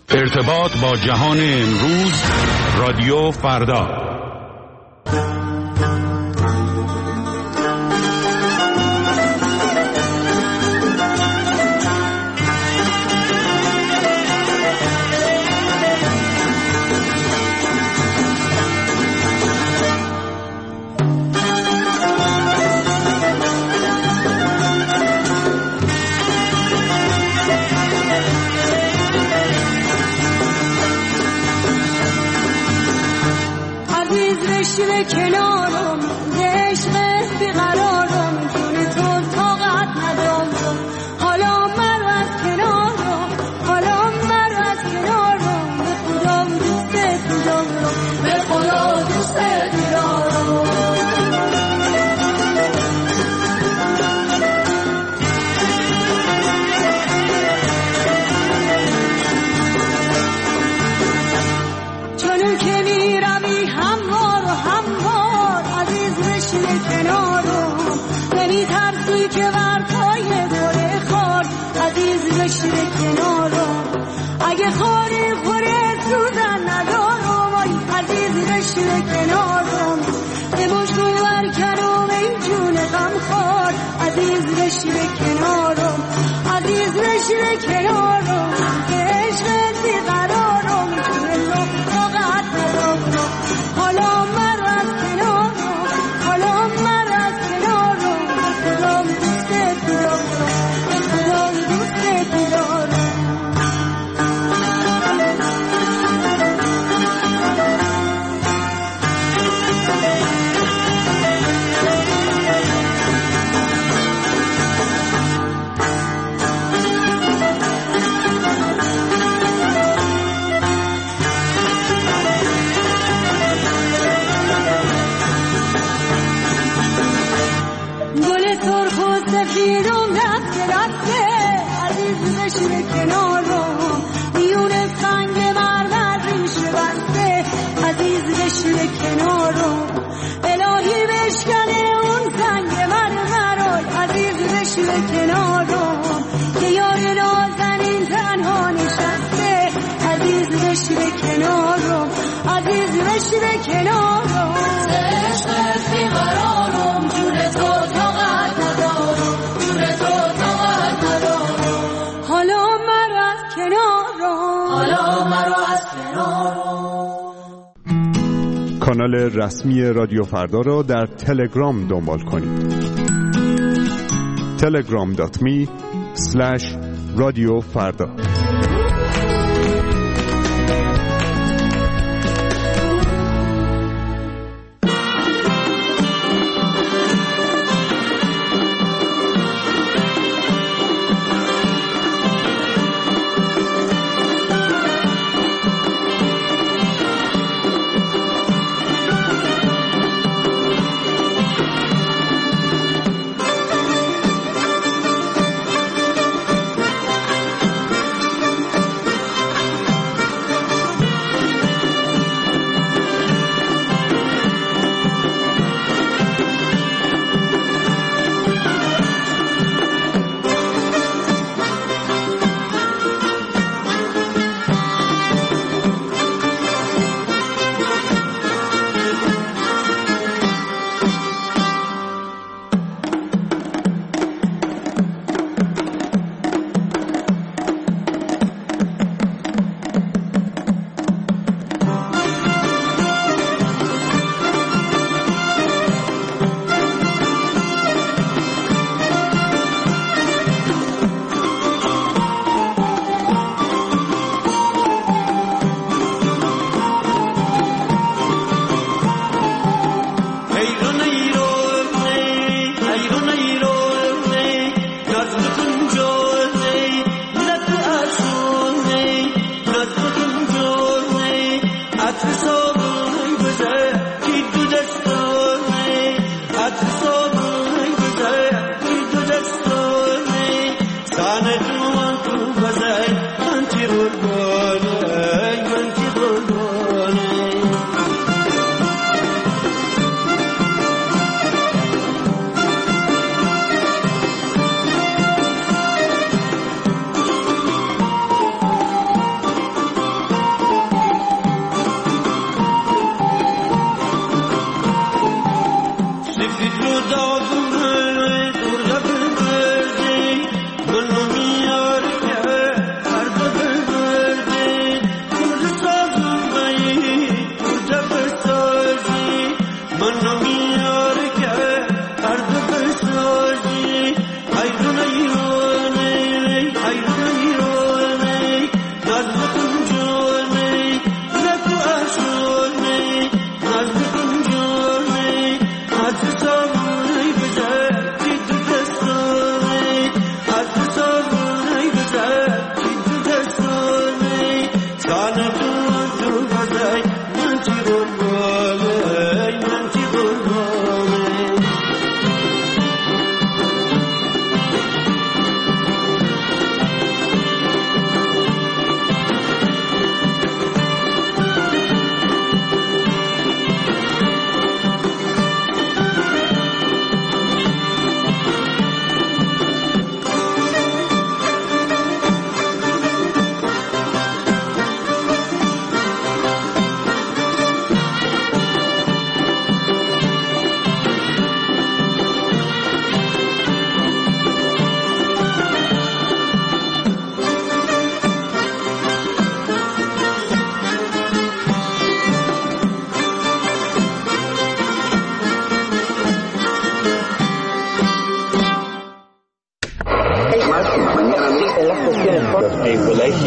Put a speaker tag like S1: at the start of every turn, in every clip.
S1: ارتباط با جهان امروز، رادیو فردا.
S2: کنارم عشق بیقرارم جون تو طاقت ندارم حالا مرو از کنارم حالا مرو از کنارم به خدا دوست دارم به خدا دوست دارم چون که میروی هموار عزیز بشین کنارم نمی ترسی که ورطای گل خار عزیز بشین کنارم اگه خوری خوره سوزن ندارم آی عزیز بشین کنارم نموشون ورکنم این جون غم خار عزیز بشین کنارم عزیز بشین کنارم عشق بیقرارم جون تو طاقت ندارم حالا مرو از کنارم حالا مرو از کنارم خدام دوست دارم خدام دوست دارم سفیدم رفته عزیز بشین کنارم میون سنگ مرمر ریشه بسته عزیز بشین کنارم الهی بشکنه اون سنگ مرمر عزیز بشین کنارم که یار نازنین تنها نشسته عزیز بشین کنارم عزیز بشین کنارم عشق بیقرارم جون تو طاقت ندارم حالا مرو از کنارم حالا مرو از کنارم.
S3: کانال رسمی رادیو فردا را در تلگرام دنبال کنید. telegram.me/رادیو فردا.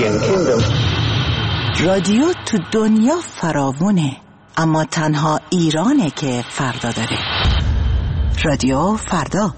S4: رادیو تو دنیا فراوونه، اما تنها ایرانه که فردا داره. رادیو فردا.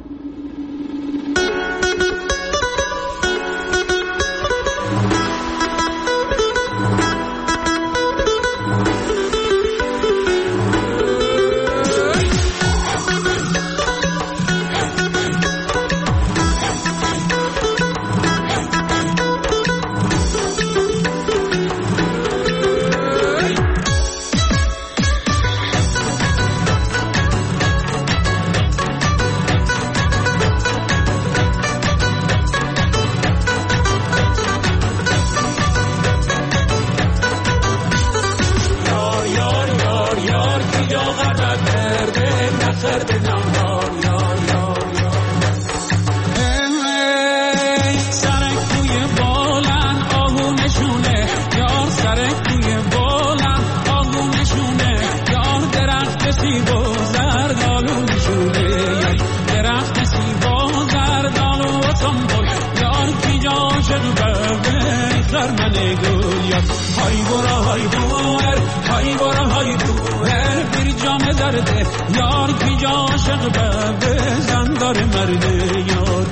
S5: یار کی جا عاشق به زن داره مرده یار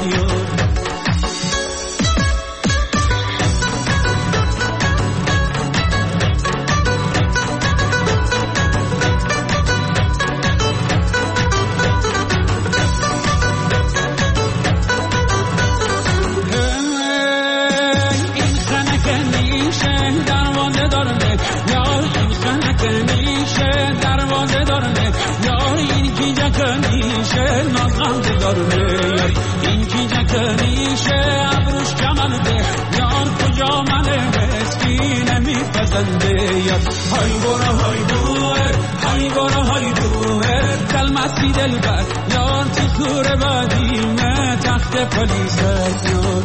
S5: این خنک نیشه دروازه داره یار این خنک نیشه دروازه داره یار این کی جکنیشه نازغم داره این کی جکنیشه ابروش کمل ده یار کجا منه مسکین میپسنده یار های برا های دوه های برا های دوه کلمتی دل بر یار تو خور بدیمه تخت پلیسه یار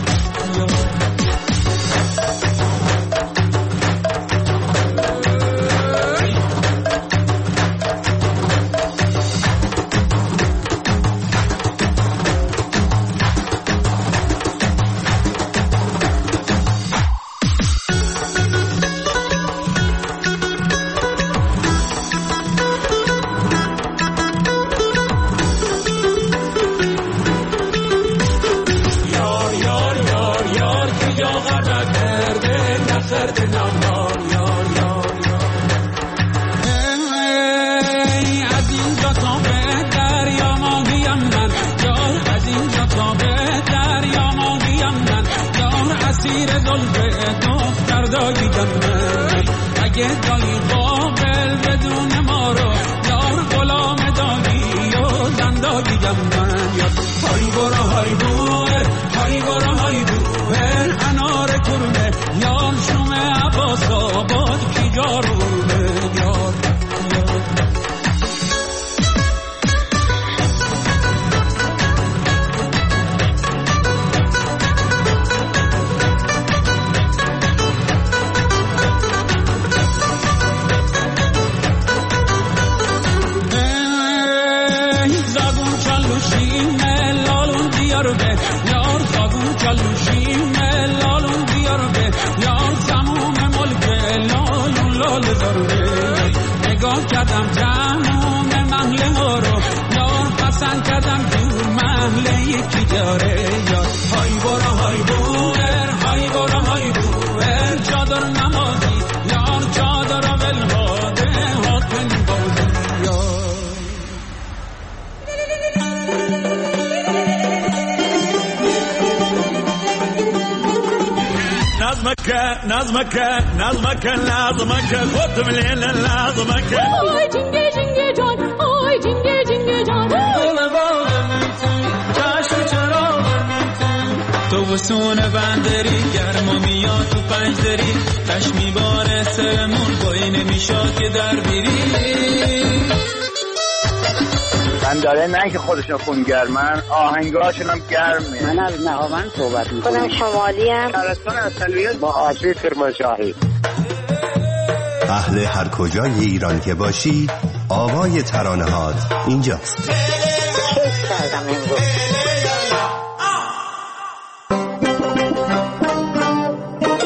S5: اگه دایی قابل بدون ما رو یار غلام دایی و زندگیدم من یاد های برا های بوه های برا های بوه انار کرمه یار شومه عباس آباد کی جارونه یار یار زاگون چلوشیم لالون بیار به یار تموم ملک لالون لال داره نگاه کردم تموم محله ها رو یار پسند کردم تو محله یکی داره یار های برا های بوهر های برا های بوهر چادر نمازی یار چادر ولهاده حاکم بازی یار
S6: نظمك خد من هنا نظمك
S2: آی جنگه جنگه جان آی جنگه جنگه جان
S5: تو وسونه بندری گرما میاد تو پنجدری تشمی باره سرمون بایی نمیشاد که در بیری
S7: من داره نه که خودشون خونگرمن آهنگاشون هم گرمه.
S8: من از نهاوند صحبت میکنم. خودم شمالی ام.
S7: شهرستان اصلیت با آسی کرمانشاهی.
S9: اهل هر کجای ایران که باشی آوای ترانه‌هات اینجاست.
S8: کیف کردم امروز.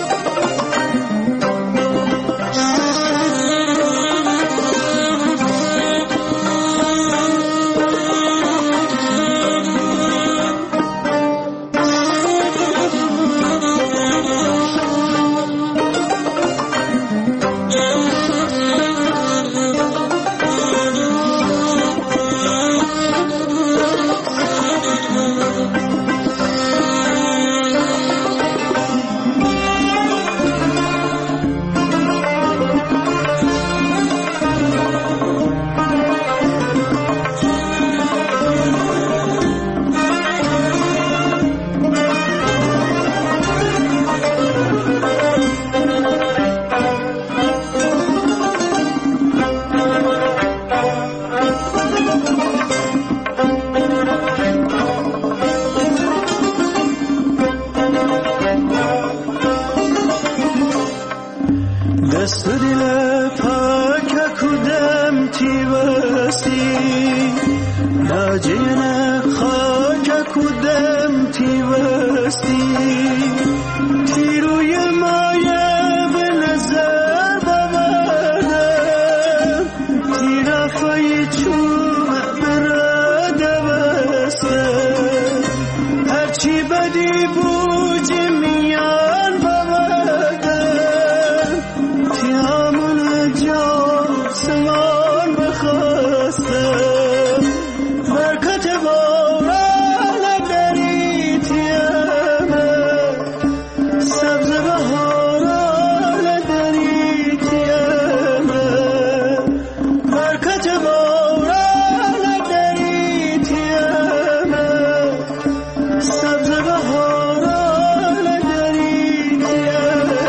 S10: دست و دل پاک کدم تیوستی لاجین خاک کدم تیوستی تیروی مایه به نظر ببردم تیرافای چوب براده بستم هرچی بدی بوجی میان ببردم تیامون جا سمان بخواستم برکت باران دری تیامه سبز بهاران دری تیامه برکت باران دری تیامه سبز بهاران دری تیامه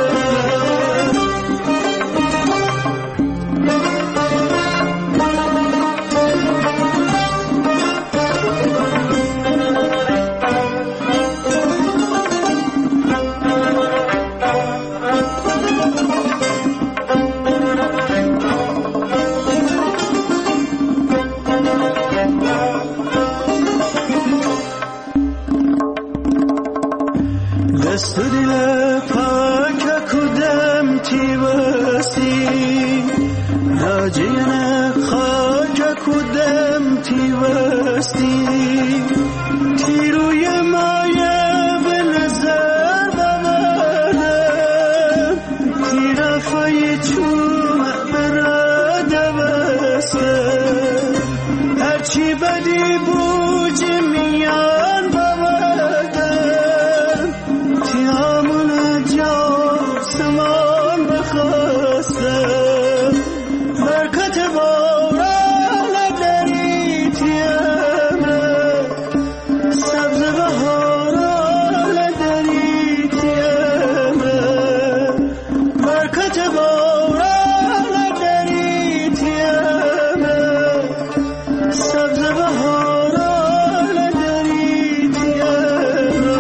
S10: دست و دل پاک کدم تیوستی لاجین خاک کدم تیوستی تیروی مایه به نظر ببردم تیرافای چوب براده بستم هرچی بدی بوجی میان ببردم تیامون جا سمان بخواستم برکت باران دری تیامه سبز بهاران دری تیامه برکت باران دری تیامه سبز بهاران دری تیامه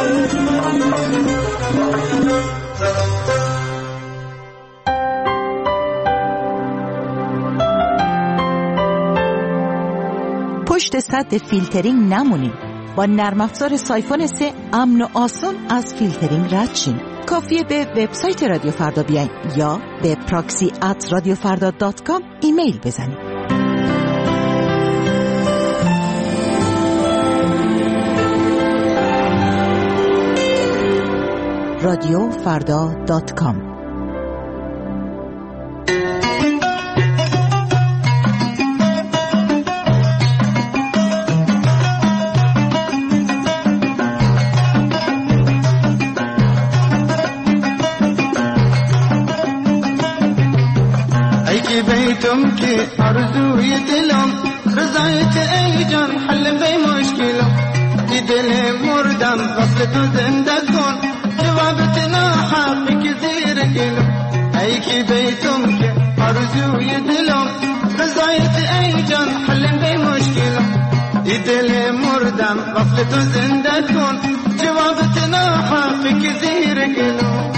S4: پشت سد فیلترینگ نمونید. با نرم افزار سایفون 3 امن و آسان از فیلترینگ رد شین. کافیه به وبسایت رادیو فردا بیاین یا به proxy@radiofarda.com ایمیل بزنید. radiofarda.com
S10: بیتم که آرزوی دلم رضایت ای جان حل بی مشکلم دی دل مردم وصل تو زنده کن جوابت ناحقی که زیر گلم ای که بیتم که آرزوی دلم رضایت ای جان حل بی مشکلم دی دل مردم وصل تو زنده کن جوابت ناحقی که زیر گلم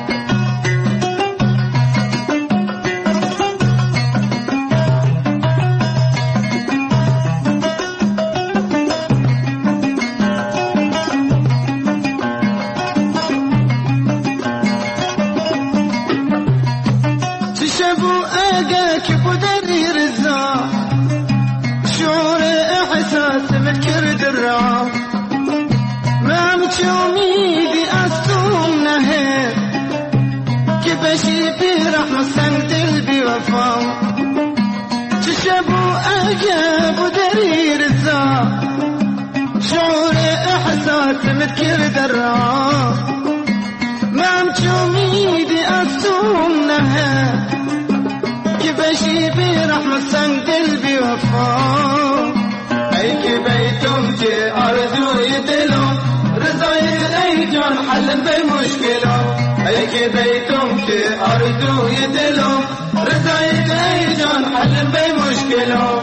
S10: متكر درا ما مشومي دي أصومنها كيف أشي برحمة سن قلبي وفا أي كبيتم تي أرجو يدلو رضاي أي جان حل بمشكلة أي كبيتم تي أرجو يدلو رضاي أي جان حل بمشكلة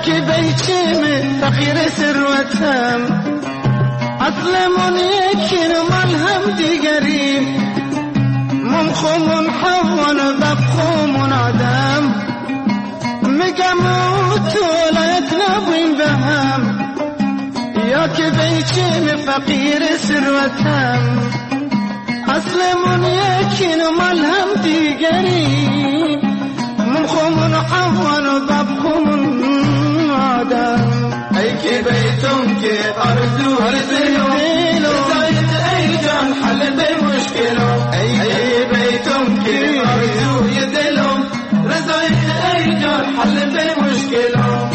S10: که بیچیم فقیر ثروتم اصلمون یکین ملهم دیگریم منخومون حوان ببخومون آدم میگم تو لایت نبویم به هم یا که بیچیم فقیر ثروتم اصلمون یکین ملهم دیگریم منخومون حوان ببخومون آدم ای که بیتم که آرزو دلم رضایت ای جان حل به مشکلم ای بیتم که آرزوی دلم رضایت ای جان حل به مشکلم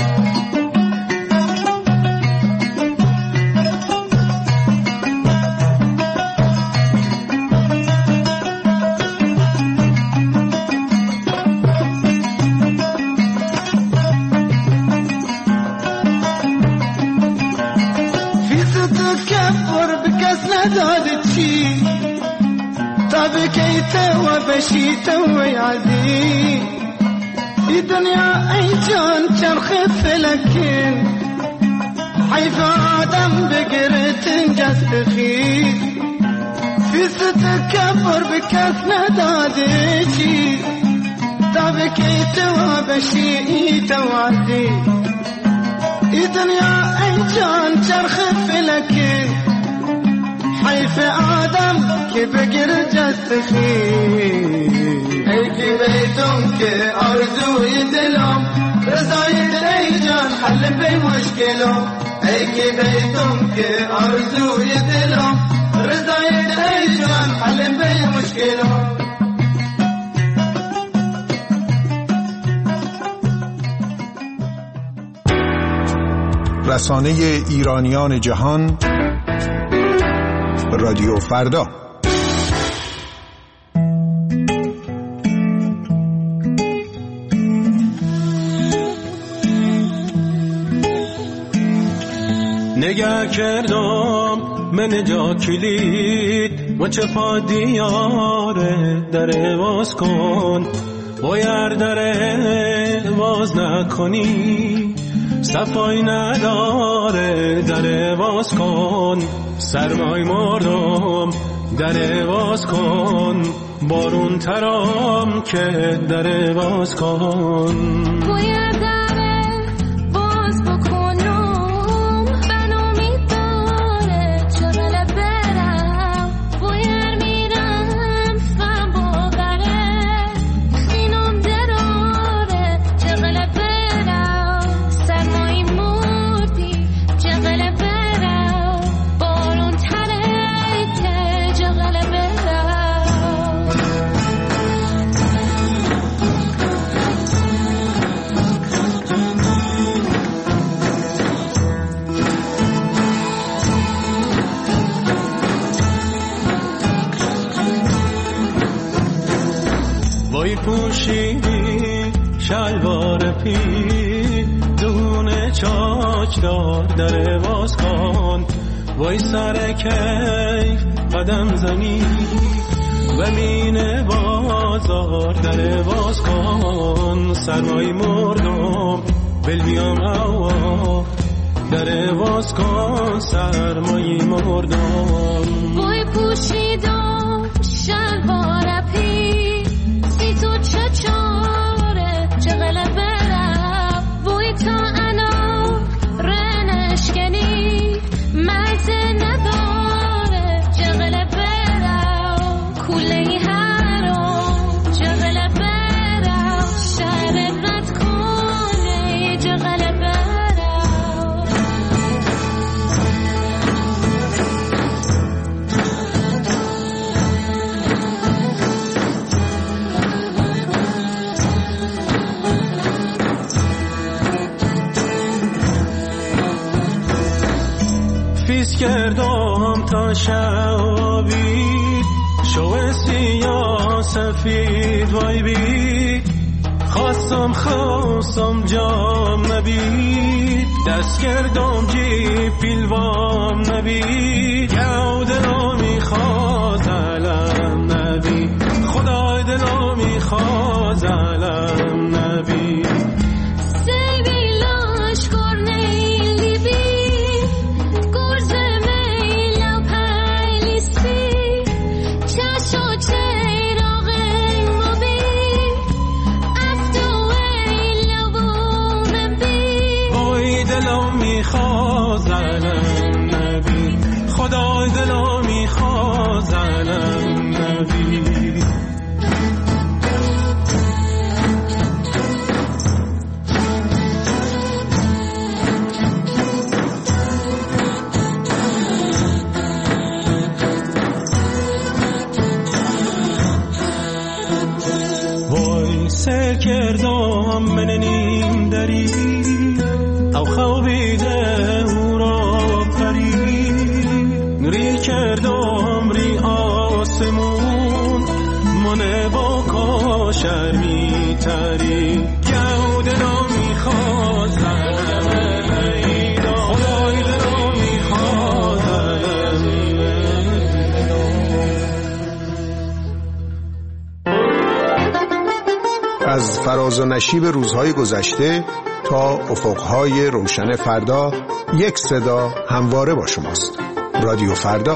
S10: بشيت ويعدي في دنيا أي جان چرخ فلكين حيث آدم بقرت جست خير في ستكبر بكاس ندادي تبكيت وبشيت وعدي في دنيا أي جان چرخ فلكين حيث آدم که بگیر جست خیر ای که بیتم که آرزوی دلم رضایت ای جان حل به مشکلم ای که بیتم که آرزوی دلم رضایت ای جان حل به مشکلم
S11: رسانه ایرانیان جهان رادیو فردا.
S5: نگه کردم من جا کلید و چه پا دیاره در باز کن باید در باز نکنی صفای نداره در باز کن سرمای مردم در باز کن بارون ترام که در باز کن
S2: باید در باز بکنم بنامی داره چغل برم باید میرم فهم باقره خینم دراره چغل برم سرمای مردی چغل برم بارون تره که چغل برم
S5: وای پوشیدی شلوار پی دونه چاچ دار در باز کن وای سر کیف قدم زنی و مین بازار در باز کن سرمای مردم بل بیام هوا در باز کن سرمای مردم
S2: وای پوشیدم شلوار پی سی تو چاره چغل برم وای تا انا رنشکنی مزه نداره چغل برم کوله هرم چغل برم شهر رد کنه چغل برم
S5: فیس کردم تا شبید شو سیاه سفید وای بید خواستم جام نبید دست کردم جی پیلوام نبید یه دلو میخواست علم نبید خدای دلو میخواست علم نبید
S2: سیبیلاش
S5: دلو میخواد زنم نبی، خدای دلو میخواد زنم نبی. سر کردم من نیم دری او خوابیده او را پری ری کردم ری آسمون من با کاشر می تری گوده را می خواد زنم ایدا خدای را می خواد
S11: از فراز و نشیب روزهای گذشته تا افقهای روشن فردا، یک صدا همواره با شماست. رادیو فردا.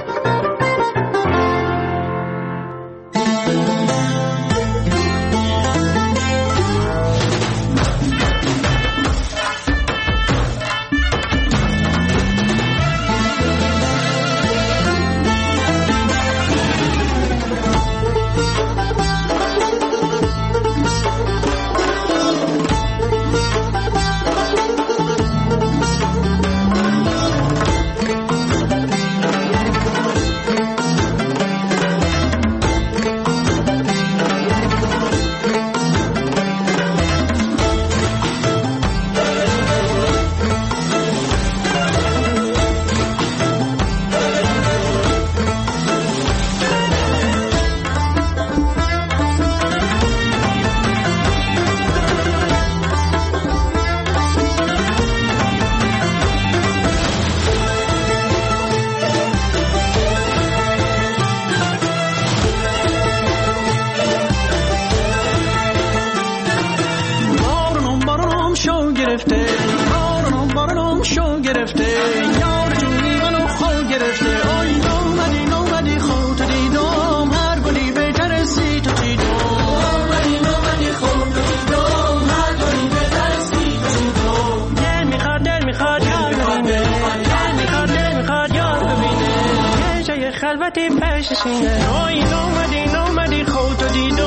S5: خلوتی پشت سینه اومدی خودتو دیدم